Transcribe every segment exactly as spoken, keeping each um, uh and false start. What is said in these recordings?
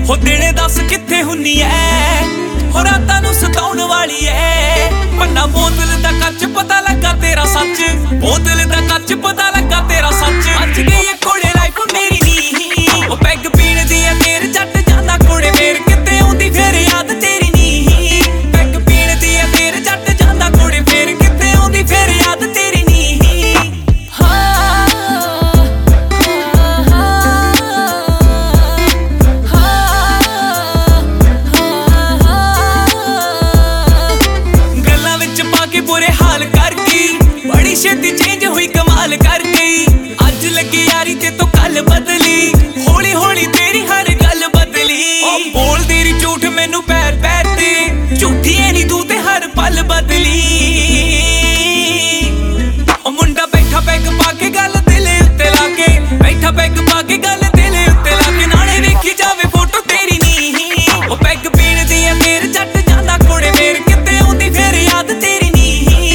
ਹੋ ਦਿਨੇ ਦੱਸ ਕਿੱਥੇ ਹੁੰਨੀ ਐ, ਹੋ ਰਾਤਾਂ ਨੂੰ ਸਤਾਉਣ ਵਾਲੀ ਐ। ਪੰਨਾ ਬੋਤਲ ਦਾ ਕੱਚ ਪਤਾ ਲੱਗਾ ਤੇਰਾ ਸੱਚ, ਬੋਤਲ ਦਾ ਕੱਚ ਪਤਾ ਲੱਗਾ ਤੇਰਾ ਸੱਚ। ਅੱਜ ਗਈ ਏ ਕੋਲੇ ਲਾਈਫ ਮੇਰੀ ਨੀ, ਉਹ ਪੈਗ ਪੀਣ ਦੀ ਐ ਫੇਰ ਜੱਟ ਜਾਂਦਾ ਕੋਲੇ ਫੇਰ ਕਿਤੇ ਆਉਂਦੀ ਫੇਰ ਯਾਦ ਤੇਰੀ ਨੀ। ਪੈਗ ਪੀਣ ਦੀ ਐ ਫੇਰ ਜੱਟ ਜਾਂਦਾ ਕੋਲੇ ਫੇਰ ਕਿਤੇ ਆਉਂਦੀ ਫੇਰ ਯਾਦ ਤੇਰੀ ਨੀ। ਬੁਰੇ ਹਾਲ ਕਰ ਗਈ, ਬੜੀ ਛੇਤੀ ਚੇਂਜ ਹੋਈ ਕਮਾਲ ਕਰ ਗਈ। ਅੱਜ ਲੱਗੀ ਯਾਰੀ ਤੇ ਤੂੰ ਕੱਲ ਬਦਲੀ, ਹੌਲੀ ਹੌਲੀ ਤੇਰੀ ਹਰ ਗੱਲ ਬਦਲੀ। ਉਹ ਬੋਲਦੀ ਰੀ ਝੂਠ ਮੈਨੂੰ ਪੈਰ ਪੈਰ ਤੇ, ਝੂਠੀ ਐ ਨੀ ਤੂੰ ਤੇ ਹਰ ਪਲ ਬਦਲੀ। ਉਹ ਮੁੰਡਾ ਬੈਠਾ ਪੈਗ ਪਾ ਕੇ ਗੱਲ ਦਿਲ ਉੱਤੇ ਲਾ ਕੇ, ਬੈਠਾ ਪੈਗ ਪਾ ਕੇ ਗੱਲ ਦਿਲ ਉੱਤੇ ਲਾ ਕੇ। ਨਾਲੇ ਵੇਖੀ ਜਾਵੇ ਫੋਟੋ ਤੇਰੀ ਨੀ, ਉਹ ਪੈਗ ਪੀਣ ਦੀ ਐ ਫੇਰ ਜੱਟ ਜਾਂਦਾ ਕੋੜੇ ਫੇਰ ਕਿਤੇ ਆਉਂਦੀ ਫੇਰ ਯਾਦ ਤੇਰੀ ਨੀ।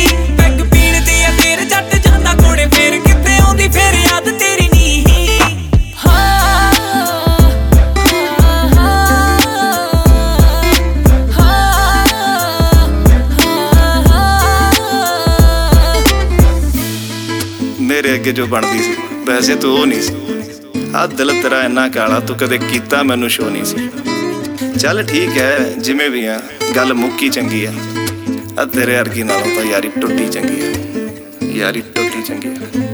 ਮੇਰੇ ਅੱਗੇ ਜੋ ਬਣਦੀ ਸੀ ਵੈਸੇ ਤੂੰ ਉਹ ਨਹੀਂ ਸੀ। ਆਹ ਦਿਲ ਤੇਰਾ ਇੰਨਾ ਕਾਲਾ ਤੂੰ ਕਦੇ ਕੀਤਾ ਮੈਨੂੰ ਸ਼ੋ ਨਹੀਂ ਸੀ। ਚੱਲ ਠੀਕ ਹੈ ਜਿਵੇਂ ਵੀ ਆ, ਗੱਲ ਮੁੱਕੀ ਚੰਗੀ ਆ। ਆ ਤੇਰੇ ਵਰਗੀ ਨਾਲੋਂ ਤਾਂ ਯਾਰੀ ਟੁੱਟੀ ਚੰਗੀ ਆ, ਯਾਰੀ ਟੁੱਟੀ ਚੰਗੀ ਆ।